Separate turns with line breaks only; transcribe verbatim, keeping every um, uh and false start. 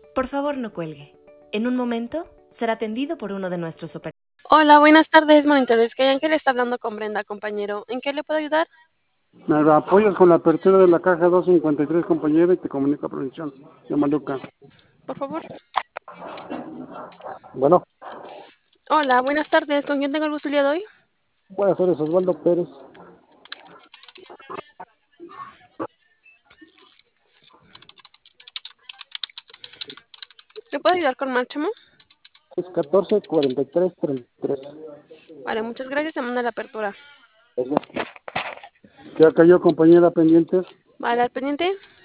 Por favor, no cuelgue. En un momento será atendido por uno de nuestros operadores.
Hola, buenas tardes, monitores. Que Ángel está hablando con Brenda, compañero. ¿En qué le puedo ayudar?
Me apoyas con la apertura de la caja doscientos cincuenta y tres, compañero, y te comunica producción de Maluca.
Por favor.
Bueno,
Hola, buenas tardes. ¿Con quién tengo el gusto el día de hoy?
buenas tardes, Osvaldo Pérez.
¿Le puedo ayudar con Máximo?
Es catorce cuarenta y tres treinta y tres.
Vale, muchas gracias. Se manda la apertura.
¿Ya cayó, compañera, pendientes?
Vale, al pendiente.